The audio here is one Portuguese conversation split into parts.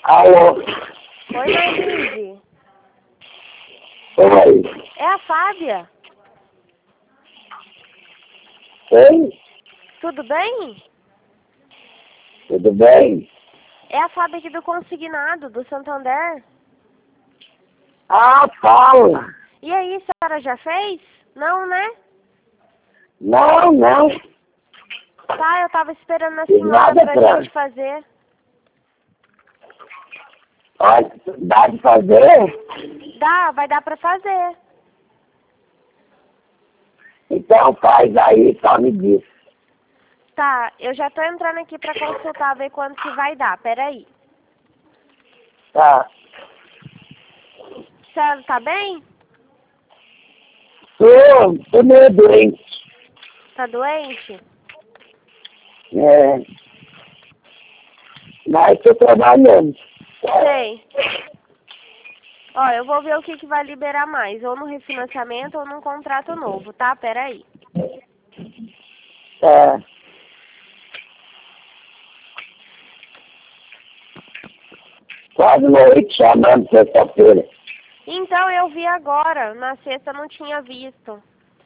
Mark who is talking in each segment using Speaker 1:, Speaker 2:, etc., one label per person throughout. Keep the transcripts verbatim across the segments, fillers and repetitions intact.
Speaker 1: Alô?
Speaker 2: Oi, Marlise.
Speaker 1: Oi.
Speaker 2: É a Fábia.
Speaker 1: Oi?
Speaker 2: Tudo bem?
Speaker 1: Tudo bem?
Speaker 2: É a Fábia aqui do Consignado, do Santander.
Speaker 1: Ah, fala.
Speaker 2: E aí, a senhora já fez? Não, né?
Speaker 1: Não, não.
Speaker 2: Tá, eu tava esperando a
Speaker 1: Fiz
Speaker 2: senhora
Speaker 1: nada
Speaker 2: pra
Speaker 1: pra...
Speaker 2: gente fazer.
Speaker 1: Olha, dá de fazer?
Speaker 2: Dá, vai dar pra fazer.
Speaker 1: Então faz aí, só me diz.
Speaker 2: Tá, eu já tô entrando aqui pra consultar, ver quanto que vai dar. Peraí.
Speaker 1: Tá.
Speaker 2: A senhora tá bem?
Speaker 1: Tô, tô meio doente.
Speaker 2: Tá doente?
Speaker 1: É. Mas tô trabalhando.
Speaker 2: Sei. Ó, eu vou ver o que que vai liberar mais, ou no refinanciamento ou num contrato novo, tá? Peraí.
Speaker 1: Tá. Quase noite chamando sexta-feira.
Speaker 2: Então, eu vi agora. Na sexta eu não tinha visto.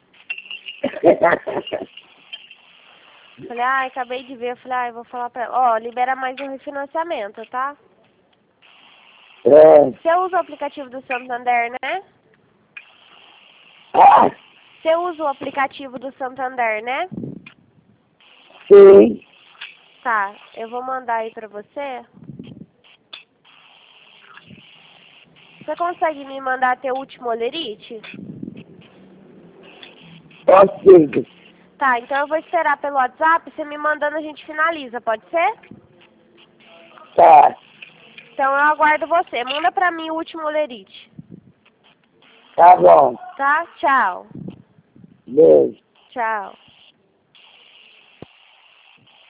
Speaker 2: Falei, ai, acabei de ver. Eu falei, ai, vou falar pra ela. Ó, libera mais um refinanciamento, tá?
Speaker 1: É.
Speaker 2: Você usa o aplicativo do Santander, né?
Speaker 1: Ah,
Speaker 2: Você usa o aplicativo do Santander, né?
Speaker 1: sim.
Speaker 2: Tá, eu vou mandar aí pra você. Você consegue me mandar teu último olerite?
Speaker 1: Consigo.
Speaker 2: Tá, então eu vou esperar pelo WhatsApp. Você me mandando, a gente finaliza, pode ser?
Speaker 1: Tá.
Speaker 2: Então eu aguardo você. Manda pra mim o último olerite.
Speaker 1: Tá bom.
Speaker 2: Tá? Tchau.
Speaker 1: Beijo.
Speaker 2: Tchau.